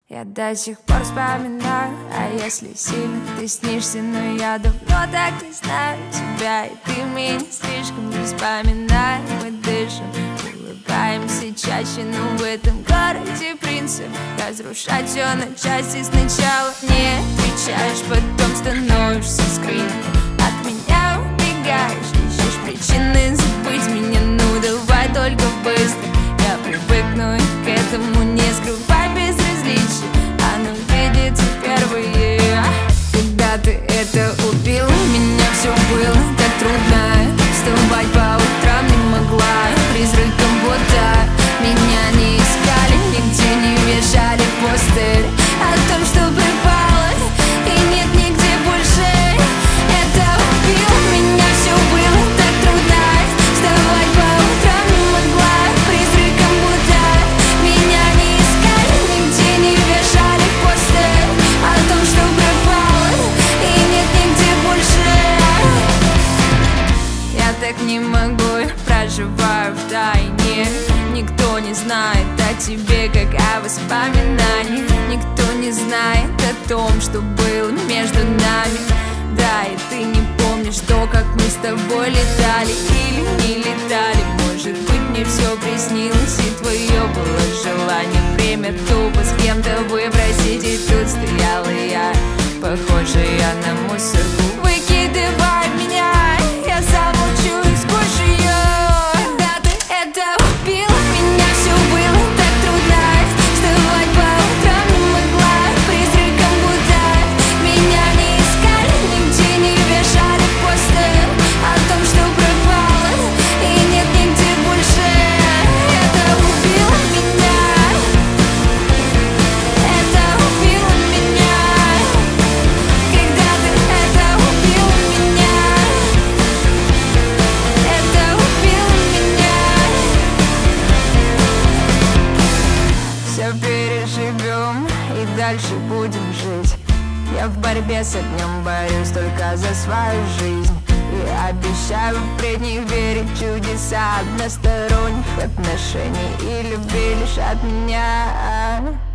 Я до сих пор вспоминаю, а если сильно ты снишься, но я давно так не знаю тебя, и ты меня слишком не вспоминаешь. Мы дышим, улыбаемся чаще, но в этом городе принцип разрушать все на части. Сначала не отвечаешь, потом становишься скрытым, от меня убегаешь, ищешь причины забыть меня. Ну давай только быстро, я привыкну и к этому не скрывай безразличие. Оно видится впервые. Когда ты это убил, у меня все было так трудно. Вставать по утрам не могла, призраком будто меня не искали, нигде не вешали постеры о том, что пропало и нет нигде больше. Это убило меня, все было так трудно. Вставать по утрам не могла, призраком будто меня не искали, нигде не вешали постеры о том, что пропало и нет нигде больше. Я так не могу, я проживаю в тайне. Никто не знает о тебе, как о воспоминаниях. Никто не знает о том, что было между нами. Да, и ты не помнишь то, как мы с тобой летали или не летали. Может быть, мне все приснилось, и твое было желание время тупо с кем-то выбросить. И тут стояла я, похожая на мусорку, выкидывай меня. Я сам молчу и сквозь ее. Когда ты это убил, меня все было так трудно. Вставать по утрам не могла, призраком будто меня не искали, нигде не вешали постеры о том, что пропало и нет нигде больше. Это убило меня. Это убило меня. Когда ты это убил меня. Это убило меня. Все переживем и дальше будем жить. Я в борьбе с огнем борюсь только за свою жизнь. И обещаю впредь не верить в чудеса односторонних отношений и любви лишь от меня.